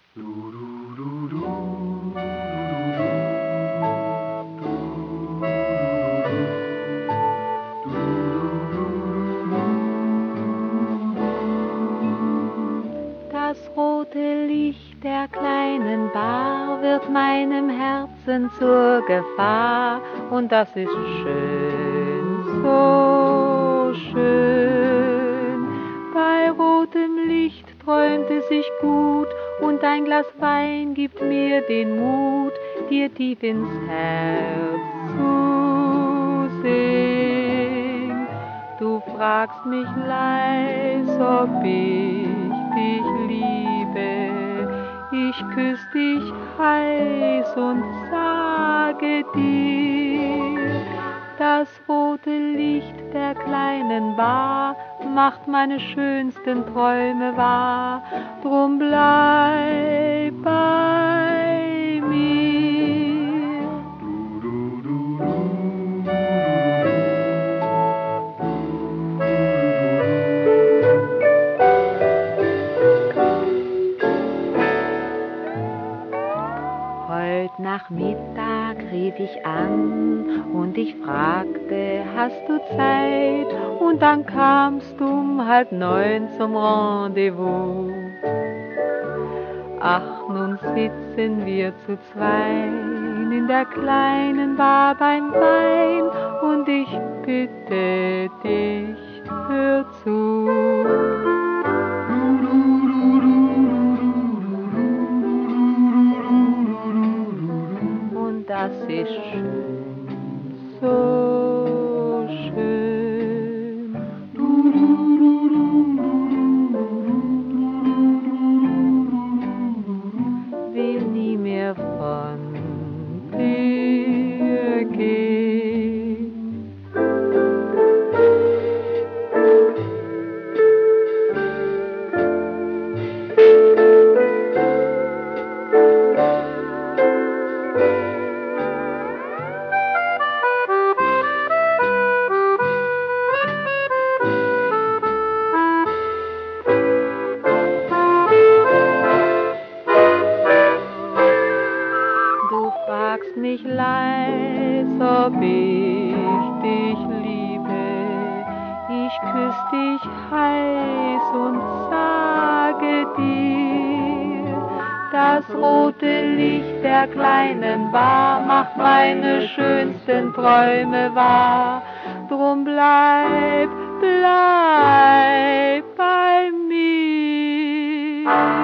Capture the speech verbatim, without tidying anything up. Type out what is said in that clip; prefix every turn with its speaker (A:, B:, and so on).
A: Das rote Licht der kleinen Bar wird meinem Herzen zur Gefahr, und das ist schön, so schön. Bei rotem Licht träumt es sich gut, und ein Glas Wein gibt mir den Mut, dir tief ins Herz zu singen. Du fragst mich leis, ob ich dich liebe, ich küss dich heiß und sage dir, das rote Licht der kleinen Bar macht meine schönsten Träume wahr, drum bleib bei mir. Heut Nachmittag rief ich an und ich fragte, hast du Zeit? Und dann kamst du um halb neun zum Rendezvous. Ach, nun sitzen wir zu zweien in der kleinen Bar beim Wein, und ich bitte dich, hör zu. Das ist schön, so schön. Will nie mehr von dir gehen. Mich leis, ob ich dich liebe, ich küss dich heiß und sage dir, das rote Licht der kleinen Bar macht meine schönsten Träume wahr, drum bleib, bleib bei mir.